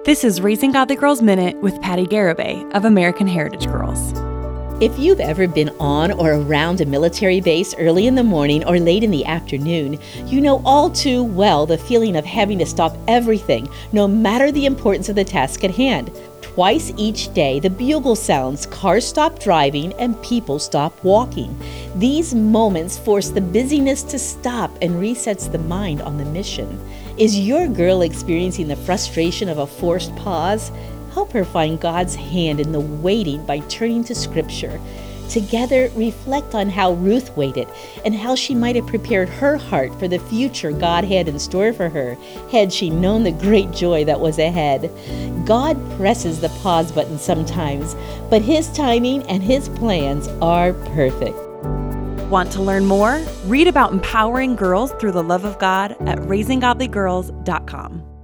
This is Raising Godly Girls Minute with Patty Garibay of American Heritage Girls. If you've ever been on or around a military base early in the morning or late in the afternoon, you know all too well the feeling of having to stop everything, no matter the importance of the task at hand. Twice each day, the bugle sounds, cars stop driving, and people stop walking. These moments force the busyness to stop and resets the mind on the mission. Is your girl experiencing the frustration of a forced pause? Help her find God's hand in the waiting by turning to Scripture. Together, reflect on how Ruth waited and how she might have prepared her heart for the future God had in store for her, had she known the great joy that was ahead. God presses the pause button sometimes, but His timing and His plans are perfect. Want to learn more? Read about empowering girls through the love of God at raisinggodlygirls.com.